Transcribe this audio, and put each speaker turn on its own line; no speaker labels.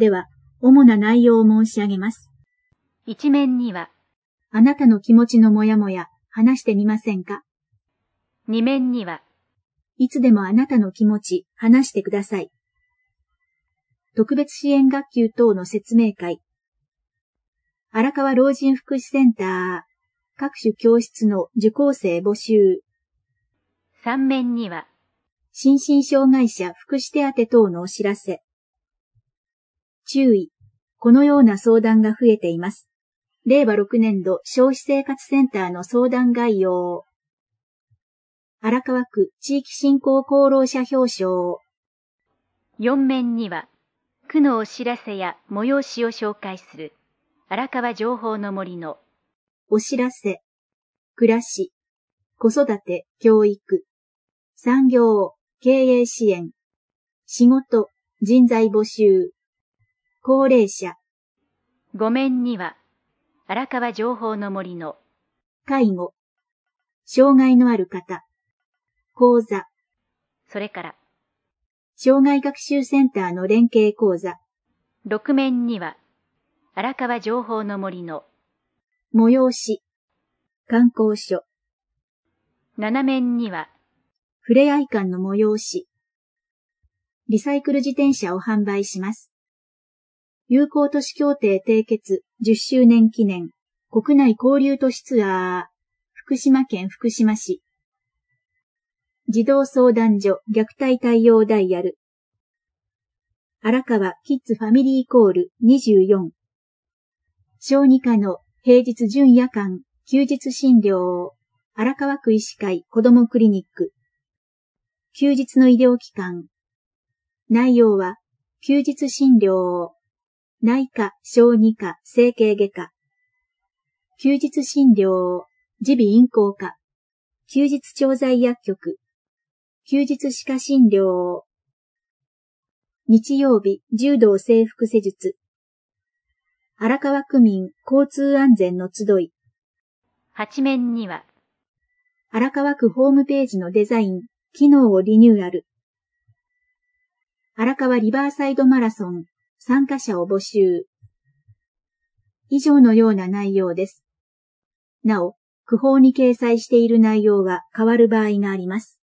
では、主な内容を申し上げます。
一面には、
あなたの気持ちのもやもや、話してみませんか？
二面には、
いつでもあなたの気持ち、話してください。特別支援学級等の説明会。荒川老人福祉センター、各種教室の受講生募集。
三面には、
心身障害者福祉手当等のお知らせ。注意。このような相談が増えています。令和6年度消費生活センターの相談概要。荒川区地域振興功労者表彰。
四面には、区のお知らせや催しを紹介する、荒川情報の森の
お知らせ。暮らし。子育て、教育。産業、経営支援。仕事、人材募集。高齢者。
五面には、荒川情報の森の
介護。障害のある方。講座。
それから、
障害学習センターの連携講座。
六面には、荒川情報の森の
催し。観光所。
七面には、
ふれあい館の催し。リサイクル自転車を販売します。友好都市協定締結10周年記念国内交流都市ツアー。福島県福島市。児童相談所虐待対応ダイヤル。荒川キッズファミリーコール24。小児科の平日準夜間休日診療。荒川区医師会子どもクリニック。休日の医療機関。内容は休日診療。内科、小児科、整形外科。休日診療。耳鼻咽喉科。休日調剤薬局。休日歯科診療。日曜日、柔道整復施術。荒川区民交通安全の集い。
八面には、
荒川区ホームページのデザイン、機能をリニューアル。荒川リバーサイドマラソン、参加者を募集。以上のような内容です。なお、区報に掲載している内容は変わる場合があります。